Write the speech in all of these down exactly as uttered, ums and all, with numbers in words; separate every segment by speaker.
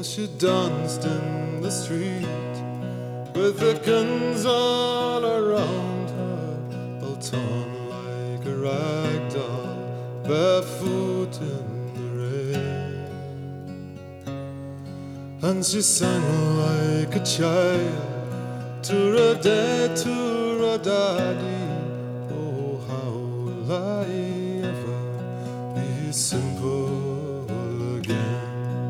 Speaker 1: she danced in the street with the guns all around her, all torn like a rag doll, barefoot in the rain. And she sang like a child to her dad, to her daddy. Oh, how will I ever be simple again?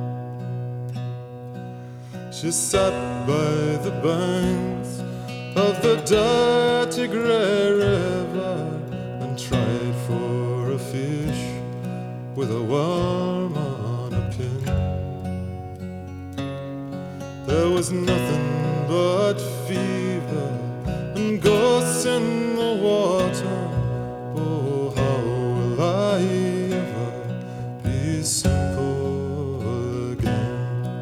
Speaker 1: She sat by the banks of the dirty grey river and tried for a fish with a worm on a pin. There was nothing but fever and ghosts in the water. Oh, how will I ever be simple again?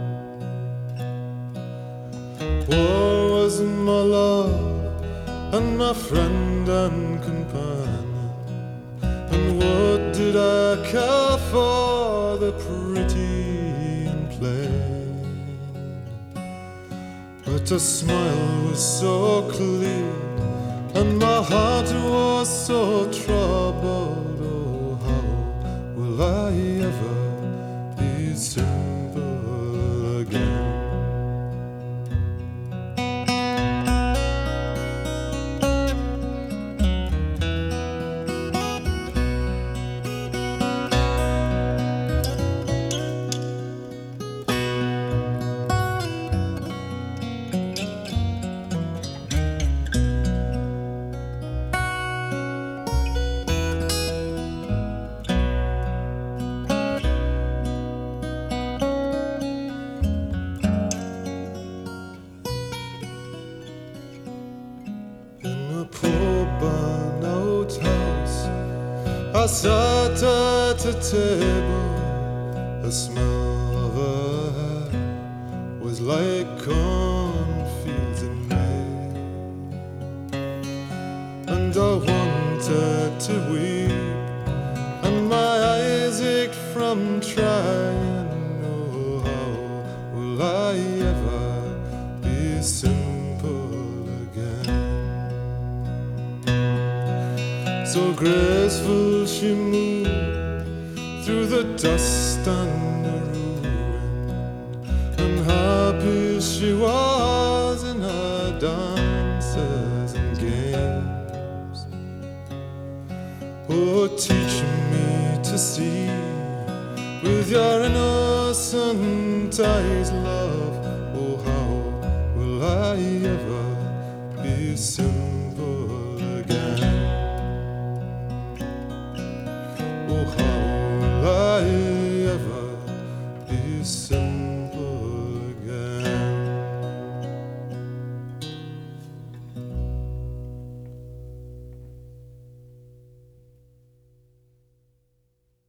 Speaker 1: War was my love and my friend and companion, and what did I care for the pretty and plain? But her smile was so clear and my heart was so troubled. Oh, how will I ever be simple again? Poor burnt-out house, I sat at a table. The smell of her hair was like cornfields in May, and I wanted to weep, and my eyes ached from trying. Oh, how will I ever be simple again? So graceful she moved through the dust and the ruin, and happy she was in her dances and games. Oh, teach me to see with your innocent eyes, love. Oh, how will I ever be so